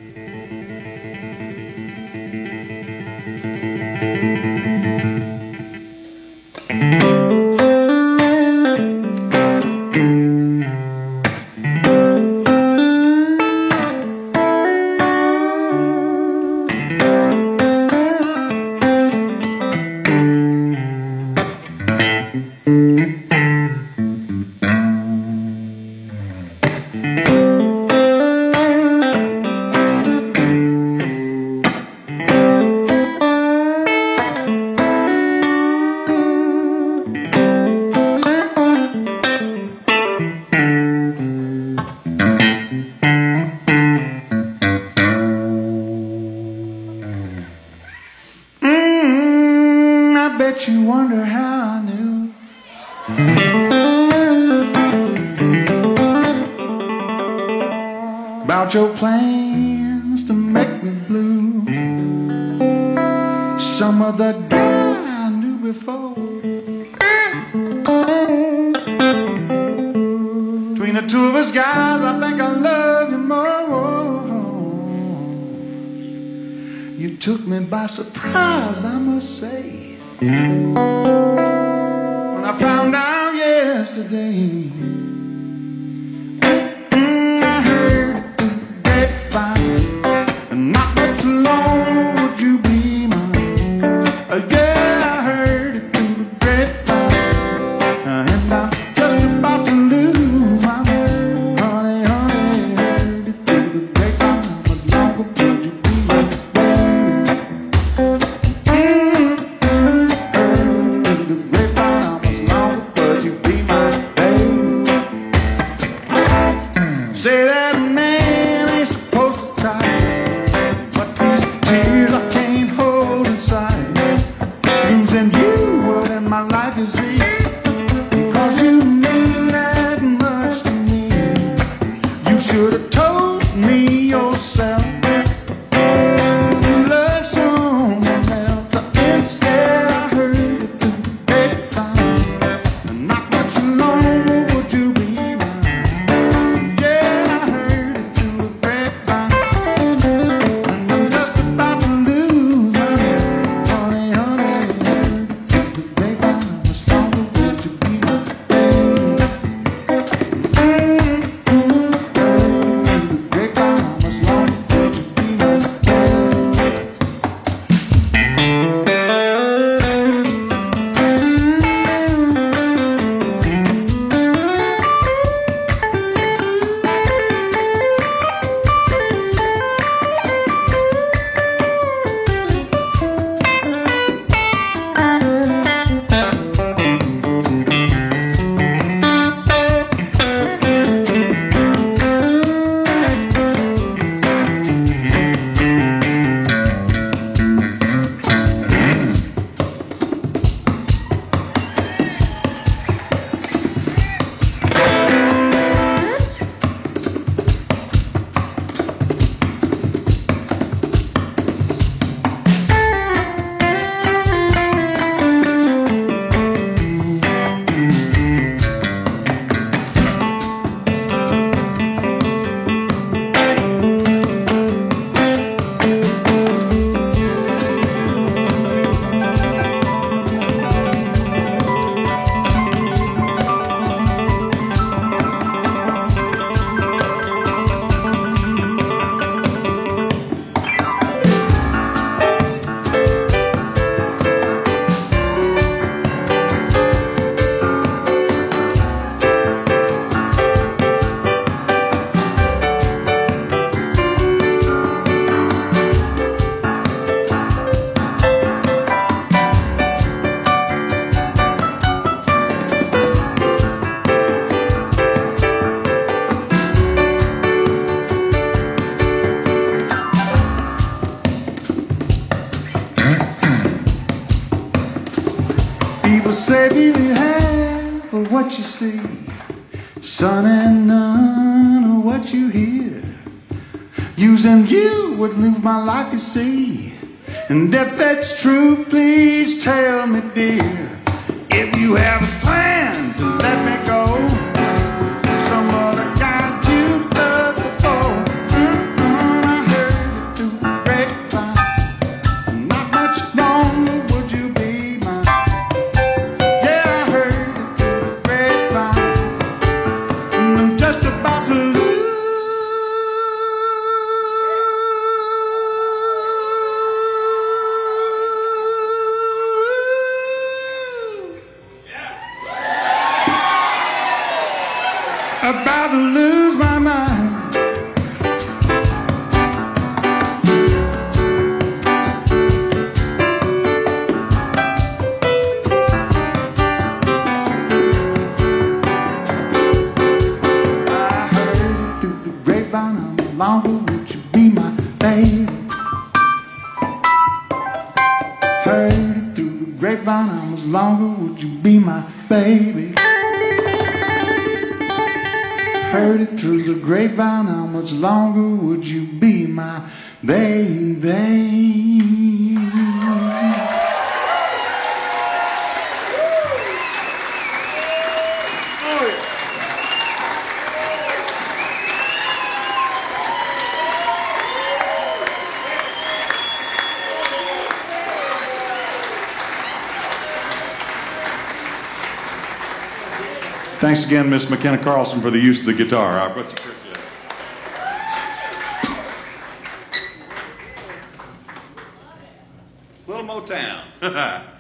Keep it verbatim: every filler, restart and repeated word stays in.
You wonder how I knew about your plans to make me blue. Some of the guy I knew before. Between the two of us guys, I think I love you more. You took me by surprise, I must say. When I found out yesterday, mm, I heard it through the grapevine, and not much longer would you be mine. Uh, yeah, I heard it through the grapevine, uh, and I'm just about to lose my mind. Honey, honey, I heard it through the grapevine. How much longer would you be my baby? Say that man ain't supposed to cry, but these tears I can't hold inside. Losing you would in my life is easy, 'cause you mean that much to me. You should have told me yourself that you love someone else. Instead I heard it through the grapevine, and not much longer would you be. People say really half of what you see, son, and none of what you hear. Using you would lose my life, you see. And if that's true, please tell me, dear, if you have a plan to let me go. Some other guy you loved before. Mm-mm, I heard to lose my mind. Longer would you be my baby? Heard it through the grapevine, how much longer would you be my baby? Heard it through the grapevine, how much longer would you be my baby? Thanks again, Miss McKenna Carlson, for the use of the guitar. I much appreciate it. Little Motown.